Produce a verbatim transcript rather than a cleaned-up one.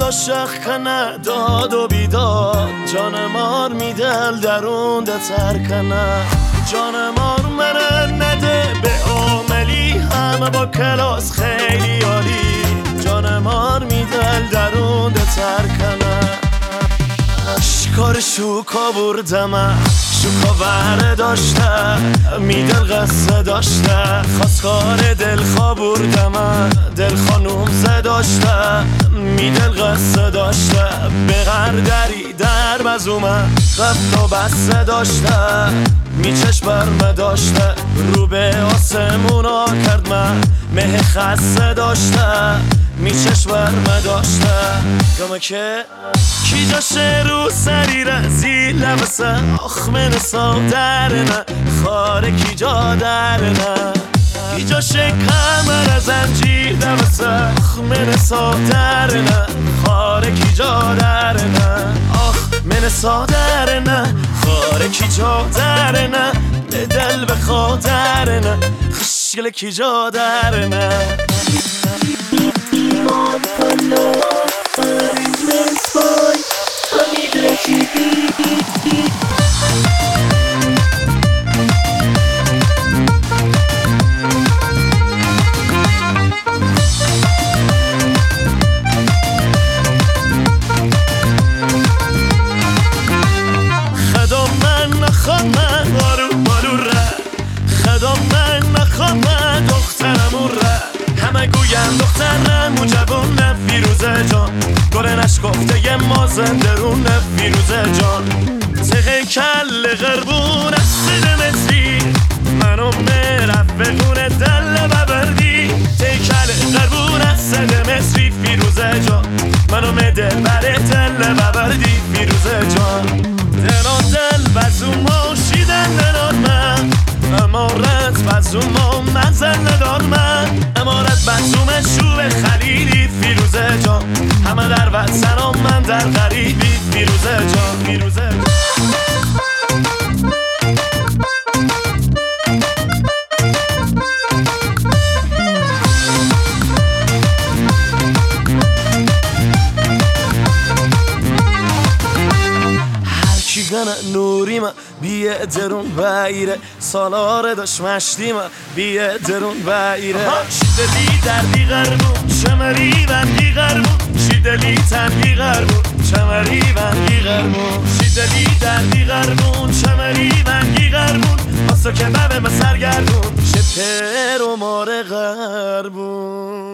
عاشق کنه داد و بیداد جان مار میدل درون ده ترکنه جان مار منه نده به عاملی همه با کلاس خیلی عالی جان مار میدل درون ده ترکنه شکار شوکا بردم شوکا بره داشته میدل قصه داشته خواستگار دلخوا بردم دل خانوم زه داشته میدل قصه داشته بغر دری در بزومه رفت و بسته داشته میچش برمه داشته رو به آسمونا کرد من مه خسته داشته میچش برمه داشته گمه که کی جاشه رو سری رزی لبسه آخ من سادرنه خاره کی جا درنه کی جاشه کمر زنجیر لبسه آخ من سادرنه خاره کی جا درنه آخ من سادرنه خاره کی جا درنه به دل به خاطرنه خشگل کی جا درنه ایمان پلا فریز بای حمید رشیدی خدا من نخوام من بارو بارو ره خدا من نخوام من دخترمون ره همه گویم دخترم و جوانه فیروزه جان گره نشکفته یه ما زندرونه فیروزه جان تقه کل غربون از سید مصری منو مرف بگونه دل ببردی تقه کل غربون از سید مصری فیروزه جان منو مدل بره دل ببردی فیروزه جان دل دل بزوما شیدن ندار من امارت بزوما منزل ندار من امارت بزوم شوب خلیلی فیروزه جان همه در وطن و من در غریبی فیروزه جان فیروزه جان گنه نوری ما بیه درون بایره سالاره داشت مشتی ما بیه درون بایره شیدلی دردی غربون شمری بندی غربون شیدلی تندی غربون شمری بندی غربون شیدلی دردی غربون شمری بندی غربون واسه که ببه مسرگردون شپر و ماره غربون